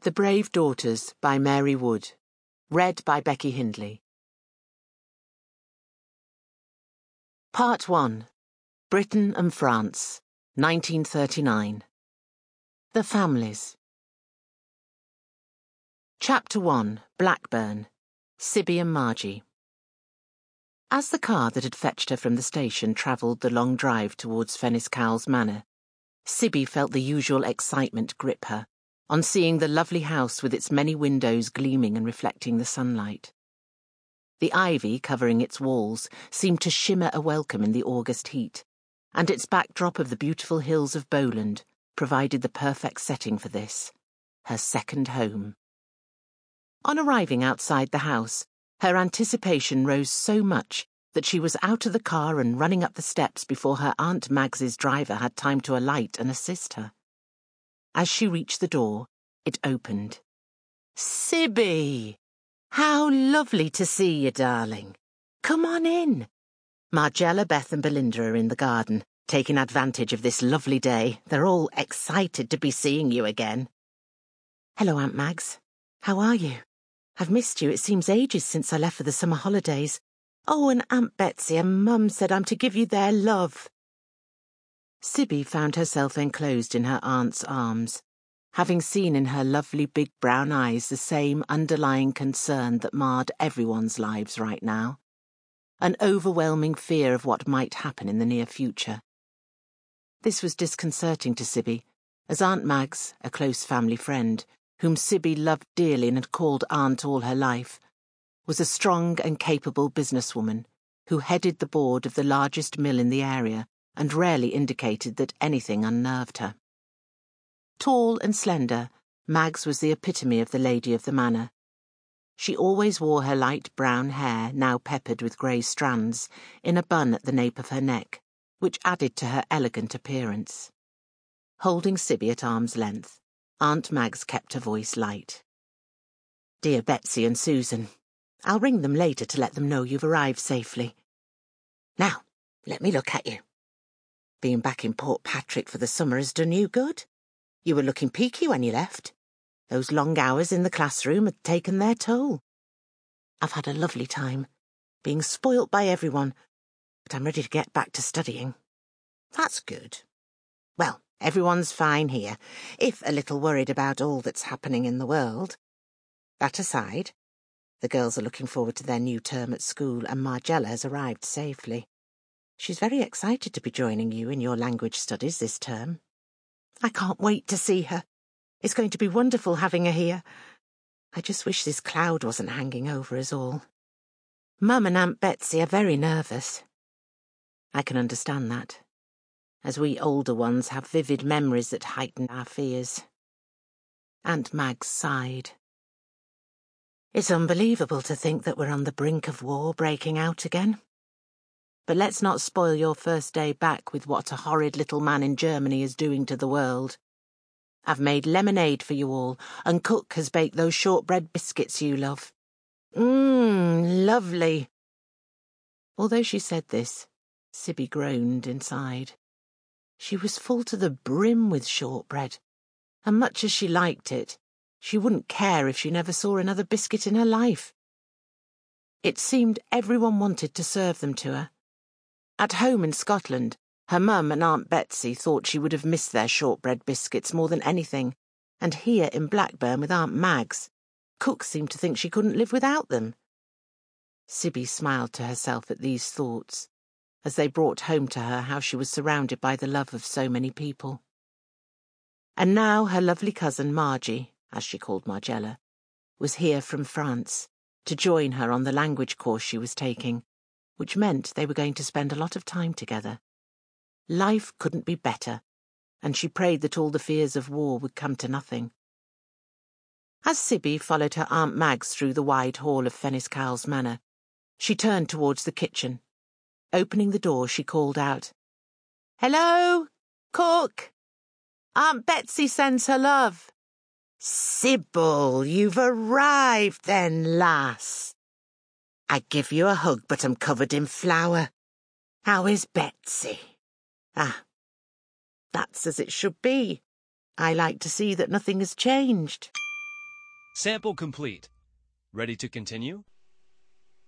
The Brave Daughters by Mary Wood. Read by Becky Hindley. Part 1. Britain and France, 1939. The Families. Chapter 1. Blackburn. Sibby and Margie. As the car that had fetched her from the station travelled the long drive towards Fennis Cowles Manor, Sibby felt the usual excitement grip her on seeing the lovely house with its many windows gleaming and reflecting the sunlight. The ivy covering its walls seemed to shimmer a welcome in the August heat, and its backdrop of the beautiful hills of Bowland provided the perfect setting for this, her second home. On arriving outside the house, her anticipation rose so much that she was out of the car and running up the steps before her Aunt Mags's driver had time to alight and assist her. As she reached the door, it opened. "Sibby! How lovely to see you, darling. Come on in." Margella, Beth and Belinda are in the garden, taking advantage of this lovely day. They're all excited to be seeing you again. "Hello, Aunt Mags. How are you? I've missed you. It seems ages since I left for the summer holidays. Oh, and Aunt Betsy and Mum said I'm to give you their love." Sibby found herself enclosed in her aunt's arms, having seen in her lovely big brown eyes the same underlying concern that marred everyone's lives right now, an overwhelming fear of what might happen in the near future. This was disconcerting to Sibby, as Aunt Mags, a close family friend, whom Sibby loved dearly and had called Aunt all her life, was a strong and capable businesswoman who headed the board of the largest mill in the area and rarely indicated that anything unnerved her. Tall and slender, Mags was the epitome of the lady of the manor. She always wore her light brown hair, now peppered with grey strands, in a bun at the nape of her neck, which added to her elegant appearance. Holding Sibby at arm's length, Aunt Mags kept her voice light. "Dear Betsy and Susan, I'll ring them later to let them know you've arrived safely. Now, let me look at you. Being back in Port Patrick for the summer has done you good. You were looking peaky when you left. Those long hours in the classroom had taken their toll. I've had a lovely time, being spoilt by everyone, but I'm ready to get back to studying." "That's good. Well, everyone's fine here, if a little worried about all that's happening in the world. That aside, the girls are looking forward to their new term at school, and Margella has arrived safely. She's very excited to be joining you in your language studies this term. I can't wait to see her. It's going to be wonderful having her here. I just wish this cloud wasn't hanging over us all. Mum and Aunt Betsy are very nervous." "I can understand that, as we older ones have vivid memories that heighten our fears." Aunt Mags sighed. "It's unbelievable to think that we're on the brink of war breaking out again. But let's not spoil your first day back with what a horrid little man in Germany is doing to the world. I've made lemonade for you all, and Cook has baked those shortbread biscuits you love. Lovely." Although she said this, Sibby groaned inside. She was full to the brim with shortbread, and much as she liked it, she wouldn't care if she never saw another biscuit in her life. It seemed everyone wanted to serve them to her. At home in Scotland, her mum and Aunt Betsy thought she would have missed their shortbread biscuits more than anything, and here in Blackburn with Aunt Mags, Cook seemed to think she couldn't live without them. Sibby smiled to herself at these thoughts, as they brought home to her how she was surrounded by the love of so many people. And now her lovely cousin Margie, as she called Margella, was here from France to join her on the language course she was taking, which meant they were going to spend a lot of time together. Life couldn't be better, and she prayed that all the fears of war would come to nothing. As Sibby followed her Aunt Mags through the wide hall of Fennis Cowles Manor, she turned towards the kitchen. Opening the door, she called out, "Hello, Cook! Aunt Betsy sends her love." "Sybil, you've arrived then, lass. I'd give you a hug, but I'm covered in flour. How is Betsy?" "Ah, that's as it should be. I like to see that nothing has changed." Sample complete. Ready to continue?